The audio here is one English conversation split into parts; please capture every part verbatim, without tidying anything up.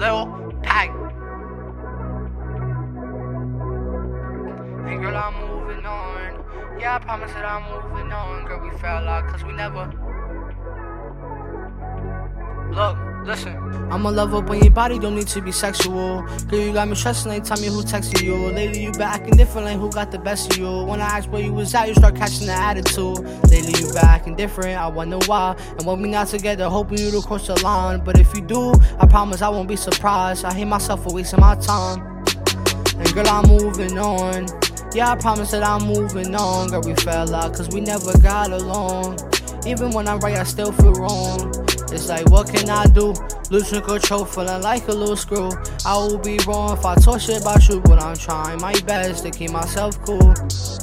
Lil Pac. And girl, I'm moving on. Yeah, I promise that I'm moving on. Girl, we fell out cause we never. Look, listen. I'm a lover, but your body don't need to be sexual. Girl, you got me stressing, like tell me who texting you. Lately you been acting different, like who got the best of you. When I ask where you was at, you start catching the attitude. Lately you been acting different, I wonder why. And when we not together, hoping you to cross the line. But if you do, I promise I won't be surprised. I hate myself for wasting my time. And girl, I'm moving on. Yeah, I promise that I'm moving on. Girl, we fell out cause we never got along. Even when I'm right, I still feel wrong. It's like, what can I do? Losing control, feeling like a little screw. I will be wrong if I talk shit about you, but I'm trying my best to keep myself cool.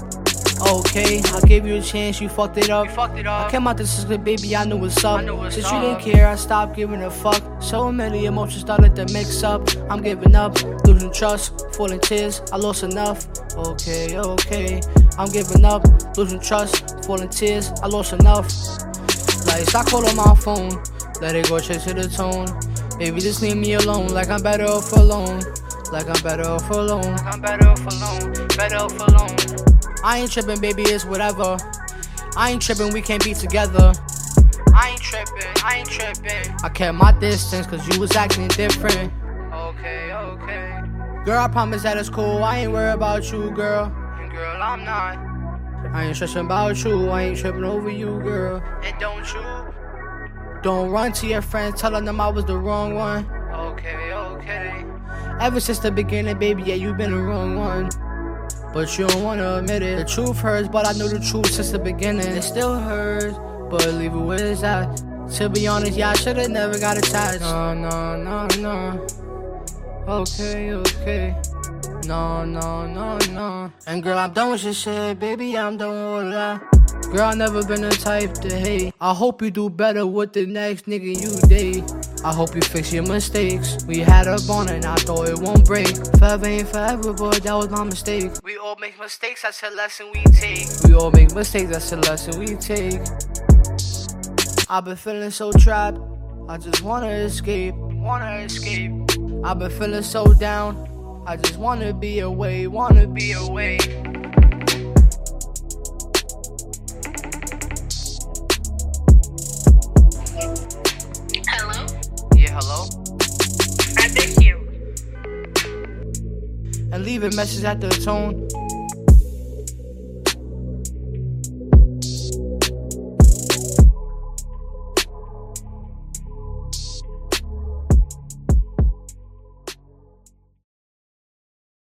Okay, I gave you a chance, you fucked it up. You fucked it up. I came out this is good, baby, I knew what's up. Since you didn't care, I stopped giving a fuck. So many emotions started to mix up. I'm giving up, losing trust, falling tears, I lost enough. Okay, okay, I'm giving up, losing trust, falling tears, I lost enough. Like, stop calling my phone, let it go straight to the tone. Baby, just leave me alone, like I'm better off alone. Like I'm better off alone. Like I'm better off alone, better off alone. I ain't tripping, baby, it's whatever. I ain't tripping, we can't be together. I ain't tripping, I ain't tripping. I kept my distance cause you was acting different. Okay, okay. Girl, I promise that it's cool, I ain't worried about you, girl. And girl, I'm not. I ain't stressing about you, I ain't tripping over you, girl. And don't you? Don't run to your friends, telling them I was the wrong one. Okay, okay. Ever since the beginning, baby, yeah, you been the wrong one. But you don't wanna admit it. The truth hurts, but I knew the truth since the beginning. It still hurts, but leave it where it's at. To be honest, yeah, I should've never got attached. No, no, no, no. Okay, okay. No, no, no, no. And girl, I'm done with your shit, baby, I'm done with all that. Girl, I never been the type to hate. I hope you do better with the next nigga you date. I hope you fix your mistakes. We had a bond and I thought it won't break. Forever ain't forever, but that was my mistake. We all make mistakes, that's a lesson we take. We all make mistakes, that's a lesson we take. I've been feeling so trapped, I just wanna escape. Wanna escape. I've been feeling so down, I just wanna be away, wanna be away. Hello? Yeah, hello? I miss you. And leave a message at the tone.